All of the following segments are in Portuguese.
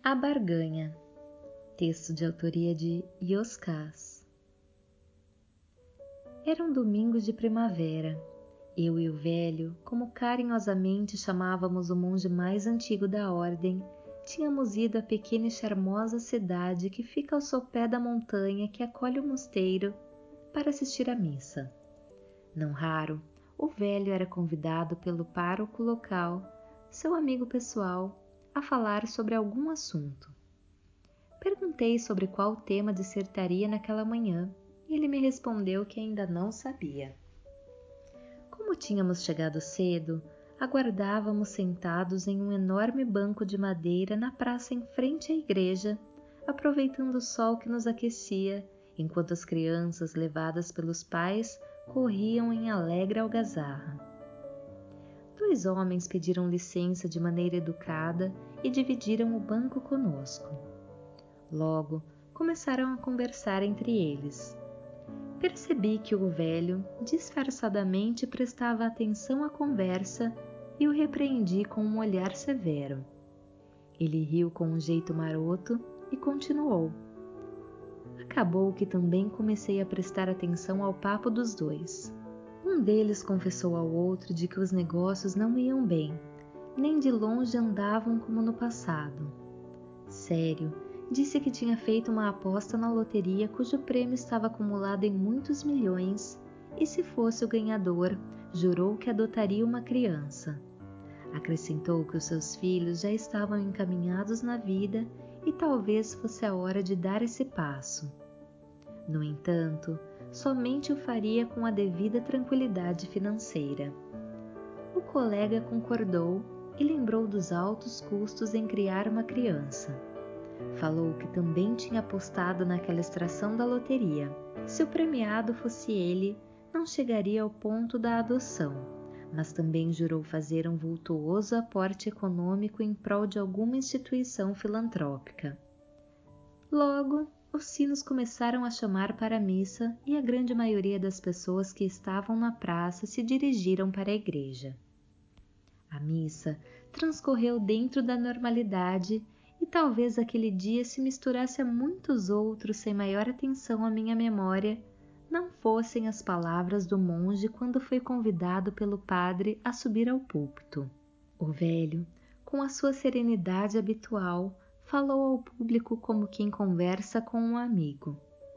A Barganha, texto de autoria de Yoskás. Era um domingo de primavera. Eu e o velho, como carinhosamente chamávamos o monge mais antigo da ordem, tínhamos ido à pequena e charmosa cidade que fica ao sopé da montanha que acolhe o mosteiro para assistir à missa. Não raro, o velho era convidado pelo pároco local, seu amigo pessoal, a falar sobre algum assunto. Perguntei sobre qual tema dissertaria naquela manhã e ele me respondeu que ainda não sabia. Como tínhamos chegado cedo, aguardávamos sentados em um enorme banco de madeira na praça em frente à igreja, aproveitando o sol que nos aquecia, enquanto as crianças, levadas pelos pais, corriam em alegre algazarra. 2 homens pediram licença de maneira educada e dividiram o banco conosco. Logo, começaram a conversar entre eles. Percebi que o velho disfarçadamente prestava atenção à conversa e o repreendi com um olhar severo. Ele riu com um jeito maroto e continuou. Acabou que também comecei a prestar atenção ao papo dos 2. Um deles confessou ao outro de que os negócios não iam bem, nem de longe andavam como no passado. Sério, disse que tinha feito uma aposta na loteria cujo prêmio estava acumulado em muitos milhões e, se fosse o ganhador, jurou que adotaria uma criança. Acrescentou que os seus filhos já estavam encaminhados na vida e talvez fosse a hora de dar esse passo. No entanto, somente o faria com a devida tranquilidade financeira. O colega concordou e lembrou dos altos custos em criar uma criança. Falou que também tinha apostado naquela extração da loteria. Se o premiado fosse ele, não chegaria ao ponto da adoção, mas também jurou fazer um vultuoso aporte econômico em prol de alguma instituição filantrópica. Logo, os sinos começaram a chamar para a missa e a grande maioria das pessoas que estavam na praça se dirigiram para a igreja. A missa transcorreu dentro da normalidade e talvez aquele dia se misturasse a muitos outros sem maior atenção à minha memória, não fossem as palavras do monge quando foi convidado pelo padre a subir ao púlpito. O velho, com a sua serenidade habitual, falou ao público como quem conversa com um amigo.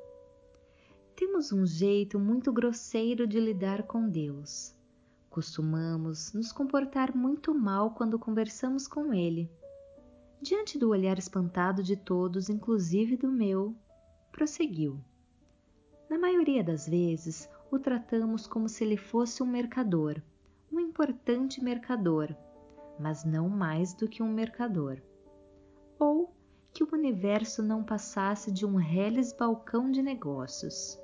Temos um jeito muito grosseiro de lidar com Deus. Costumamos nos comportar muito mal quando conversamos com Ele. Diante do olhar espantado de todos, inclusive do meu, prosseguiu. Na maioria das vezes, o tratamos como se ele fosse um mercador, um importante mercador, mas não mais do que um mercador. Ou que o universo não passasse de um reles balcão de negócios.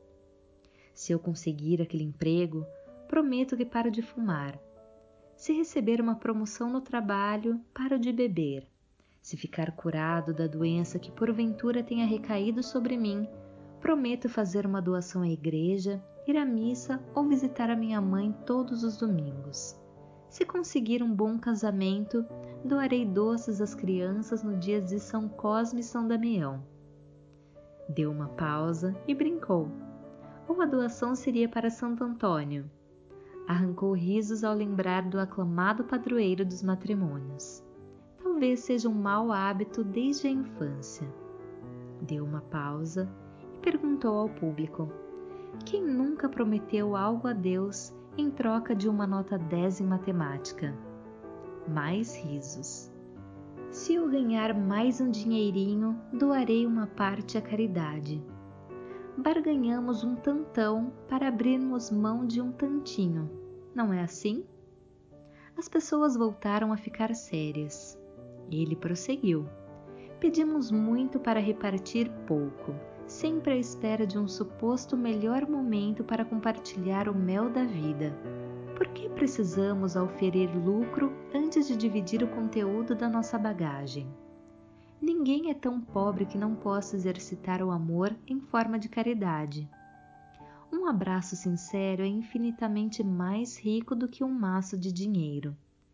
Se eu conseguir aquele emprego, prometo que paro de fumar. Se receber uma promoção no trabalho, paro de beber. Se ficar curado da doença que porventura tenha recaído sobre mim, prometo fazer uma doação à igreja, ir à missa ou visitar a minha mãe todos os domingos. Se conseguir um bom casamento, doarei doces às crianças no dia de São Cosme e São Damião. Deu uma pausa e brincou. Ou a doação seria para Santo Antônio. Arrancou risos ao lembrar do aclamado padroeiro dos matrimônios. Talvez seja um mau hábito desde a infância. Deu uma pausa e perguntou ao público: quem nunca prometeu algo a Deus em troca de uma nota 10 em matemática? Mais risos. Se eu ganhar mais um dinheirinho, doarei uma parte à caridade. Barganhamos um tantão para abrirmos mão de um tantinho, não é assim? As pessoas voltaram a ficar sérias. Ele prosseguiu. Pedimos muito para repartir pouco, sempre à espera de um suposto melhor momento para compartilhar o mel da vida. Por que precisamos auferir lucro antes de dividir o conteúdo da nossa bagagem? Ninguém é tão pobre que não possa exercitar o amor em forma de caridade. Um abraço sincero é infinitamente mais rico do que um maço de dinheiro.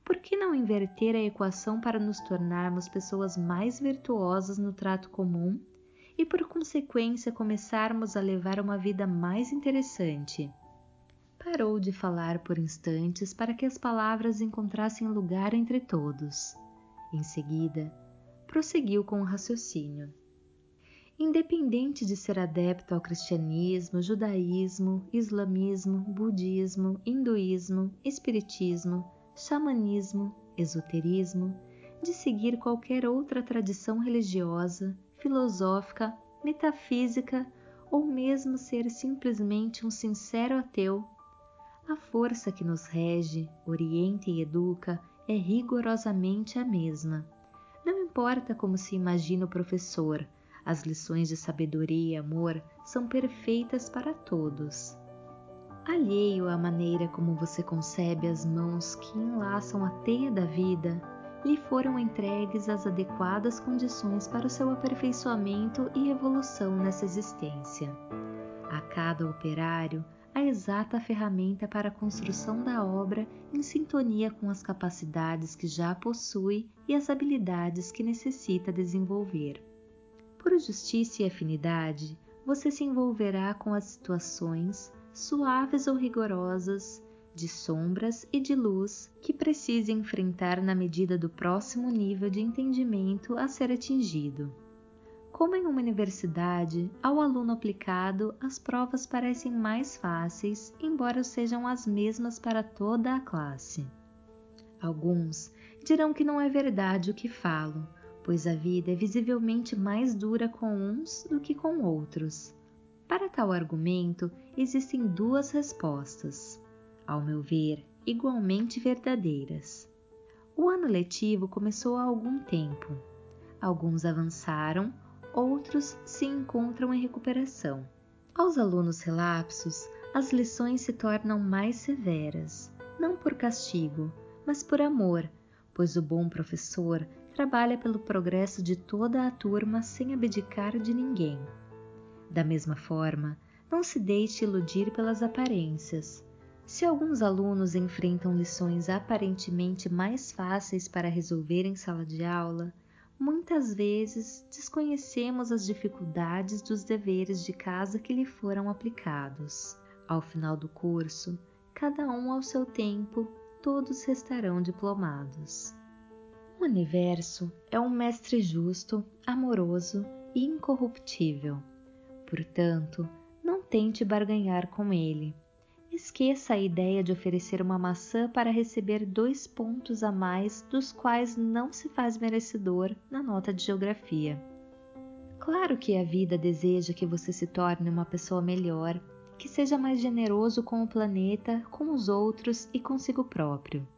por que não inverter a equação para nos tornarmos pessoas mais virtuosas no trato comum e, por consequência, começarmos a levar uma vida mais interessante? Parou de falar por instantes para que as palavras encontrassem lugar entre todos. Em seguida, prosseguiu com o raciocínio. Independente de ser adepto ao cristianismo, judaísmo, islamismo, budismo, hinduísmo, espiritismo, xamanismo, esoterismo, de seguir qualquer outra tradição religiosa, filosófica, metafísica ou mesmo ser simplesmente um sincero ateu, a força que nos rege, orienta e educa é rigorosamente a mesma. Não importa como se imagina o professor, as lições de sabedoria e amor são perfeitas para todos. Alheio à maneira como você concebe as mãos que enlaçam a teia da vida, lhe foram entregues as adequadas condições para o seu aperfeiçoamento e evolução nessa existência. A cada operário, a exata ferramenta para a construção da obra em sintonia com as capacidades que já possui e as habilidades que necessita desenvolver. Por justiça e afinidade, você se envolverá com as situações, suaves ou rigorosas, de sombras e de luz, que precise enfrentar na medida do próximo nível de entendimento a ser atingido. Como em uma universidade, ao aluno aplicado, as provas parecem mais fáceis, embora sejam as mesmas para toda a classe. Alguns dirão que não é verdade o que falo, pois a vida é visivelmente mais dura com uns do que com outros. Para tal argumento, existem duas respostas, ao meu ver, igualmente verdadeiras. O ano letivo começou há algum tempo. Alguns avançaram, outros se encontram em recuperação. Aos alunos relapsos, as lições se tornam mais severas, não por castigo, mas por amor, pois o bom professor trabalha pelo progresso de toda a turma sem abdicar de ninguém. Da mesma forma, não se deixe iludir pelas aparências. Se alguns alunos enfrentam lições aparentemente mais fáceis para resolver em sala de aula, muitas vezes desconhecemos as dificuldades dos deveres de casa que lhe foram aplicados. Ao final do curso, cada um ao seu tempo, todos restarão diplomados. O universo é um mestre justo, amoroso e incorruptível. Portanto, não tente barganhar com ele. Esqueça a ideia de oferecer uma maçã para receber 2 pontos a mais dos quais não se faz merecedor na nota de geografia. Claro que a vida deseja que você se torne uma pessoa melhor, que seja mais generoso com o planeta, com os outros e consigo próprio.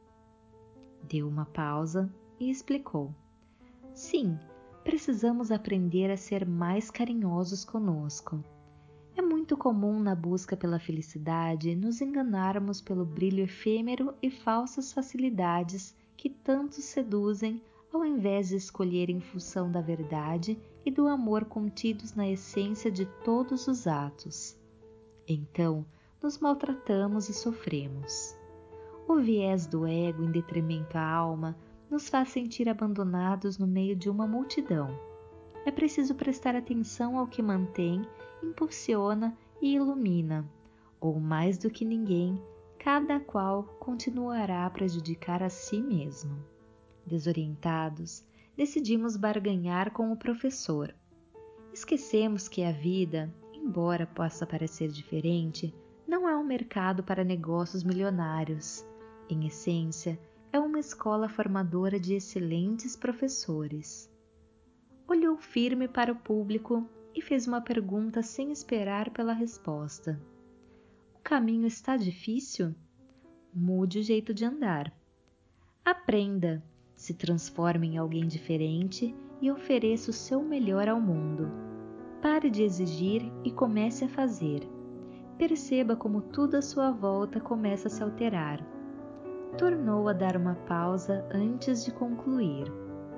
Deu uma pausa e explicou. Sim, precisamos aprender a ser mais carinhosos conosco. É muito comum na busca pela felicidade nos enganarmos pelo brilho efêmero e falsas facilidades que tantos seduzem ao invés de escolher em função da verdade e do amor contidos na essência de todos os atos. Então, nos maltratamos e sofremos. O viés do ego em detrimento à alma nos faz sentir abandonados no meio de uma multidão. É preciso prestar atenção ao que mantém, impulsiona e ilumina, ou mais do que ninguém, cada qual continuará a prejudicar a si mesmo. Desorientados, decidimos barganhar com o professor. Esquecemos que a vida, embora possa parecer diferente, não é um mercado para negócios milionários. Em essência, é uma escola formadora de excelentes professores. Olhou firme para o público e fez uma pergunta sem esperar pela resposta. O caminho está difícil? Mude o jeito de andar. Aprenda, se transforme em alguém diferente e ofereça o seu melhor ao mundo. Pare de exigir e comece a fazer. Perceba como tudo à sua volta começa a se alterar. Tornou a dar uma pausa antes de concluir.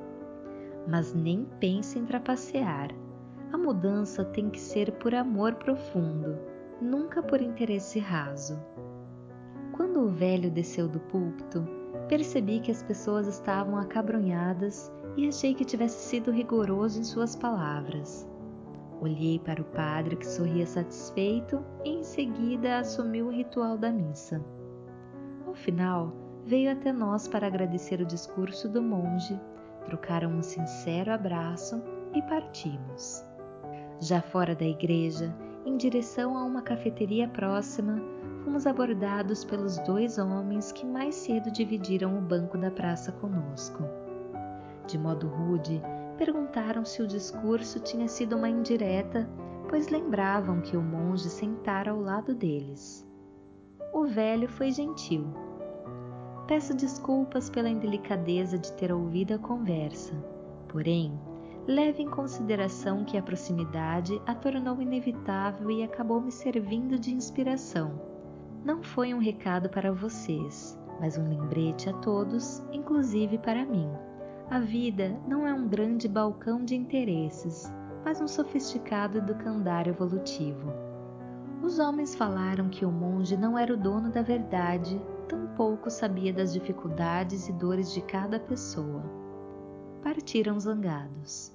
Mas nem pense em trapacear. A mudança tem que ser por amor profundo, nunca por interesse raso. Quando o velho desceu do púlpito, Percebi que as pessoas estavam acabrunhadas e achei que tivesse sido rigoroso em suas palavras. Olhei para o padre, que sorria satisfeito, e em seguida assumiu o ritual da missa. Ao final, veio até nós para agradecer o discurso do monge, trocaram um sincero abraço e partimos. Já fora da igreja, em direção a uma cafeteria próxima, fomos abordados pelos 2 homens que mais cedo dividiram o banco da praça conosco. De modo rude, perguntaram se o discurso tinha sido uma indireta, pois lembravam que o monge sentara ao lado deles. O velho foi gentil. Peço desculpas pela indelicadeza de ter ouvido a conversa, porém, leve em consideração que a proximidade a tornou inevitável e acabou me servindo de inspiração. Não foi um recado para vocês, mas um lembrete a todos, inclusive para mim. A vida não é um grande balcão de interesses, mas um sofisticado educandário evolutivo. Os homens falaram que o monge não era o dono da verdade, tampouco sabia das dificuldades e dores de cada pessoa. Partiram zangados.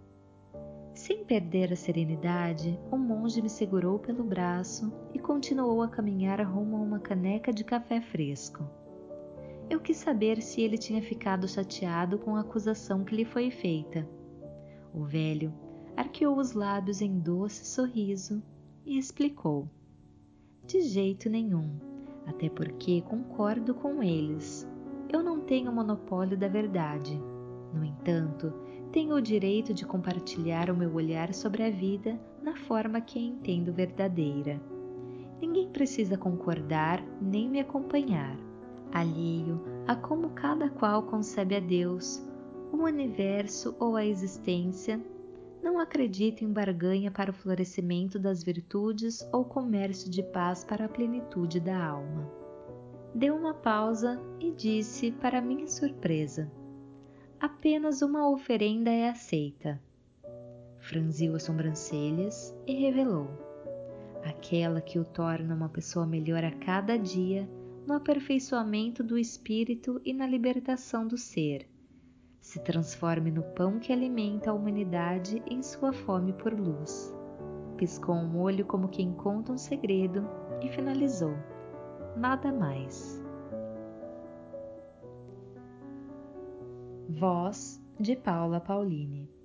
Sem perder a serenidade, o monge me segurou pelo braço e continuou a caminhar rumo a uma caneca de café fresco. Eu quis saber se ele tinha ficado chateado com a acusação que lhe foi feita. O velho arqueou os lábios em doce sorriso e explicou: de jeito nenhum, até porque concordo com eles. Eu não tenho monopólio da verdade. No entanto, tenho o direito de compartilhar o meu olhar sobre a vida na forma que a entendo verdadeira. Ninguém precisa concordar nem me acompanhar. Alheio a como cada qual concebe a Deus, o universo ou a existência, não acredito em barganha para o florescimento das virtudes ou comércio de paz para a plenitude da alma. Deu uma pausa e disse, para minha surpresa: apenas uma oferenda é aceita. Franziu as sobrancelhas e revelou: aquela que o torna uma pessoa melhor a cada dia, no aperfeiçoamento do espírito e na libertação do ser. Se transforme no pão que alimenta a humanidade em sua fome por luz. Piscou um olho como quem conta um segredo e finalizou: nada mais. Voz de Paula Pauline.